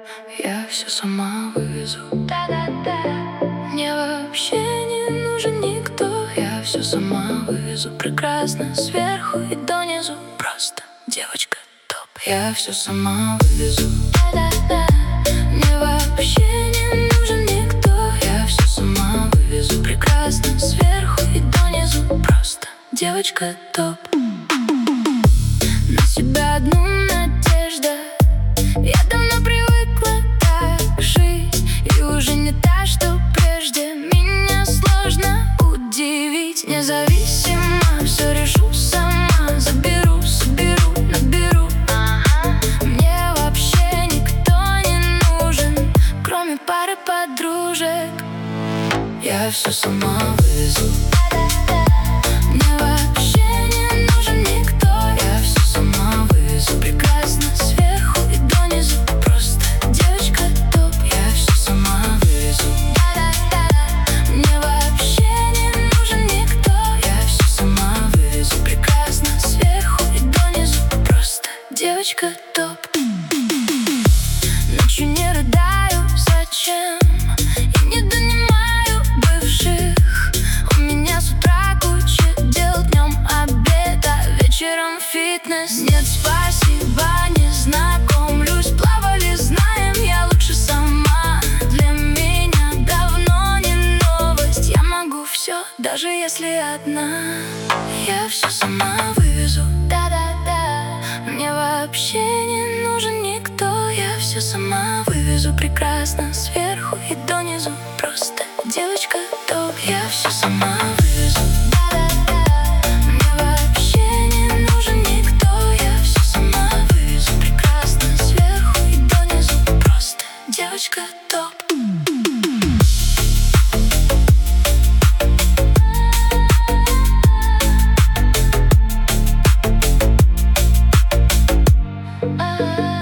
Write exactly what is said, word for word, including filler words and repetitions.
Я все сама вывезу. Мне вообще не нужен никто. Я все сама вывезу. Прекрасно сверху и донизу. Просто девочка топ. Я все сама вывезу. Мне вообще не нужен никто. Я все сама вывезу. Прекрасно сверху и донизу. Просто девочка топ. На себя одну надежда. Я давно привыкла так жить, и уже не та, что прежде. Меня сложно удивить. Независимо все решу сама. Заберу, соберу, наберу. Мне вообще никто не нужен, кроме пары подружек. Я все сама вывезу. Мне вообще не нужен никто. Я все сама вывезу. Прекрасно сверху и донизу. Просто девочка топ. Я все сама вывезу. Мне вообще не нужен никто. Я все сама вывезу. Прекрасно сверху и донизу. Просто девочка топ. Ночью не рыдаю, зачем? И не донимаю бывших. У меня с утра куча дел, днем обед, а вечером фитнес. Нет, спасибо, не знакомлюсь. Плавали, знаем, я лучше сама. Для меня давно не новость. Я могу все, даже если одна. Я все сама вывезу. Да-да-да. Мне вообще не нужен никто. Я все сама вывезу. Прекрасно сверху и донизу. Просто девочка топ. Я все сама вывезу. Да-да-да. Мне вообще не нужен никто. Я все сама вывезу. Прекрасно сверху и донизу. Просто девочка топ. Ah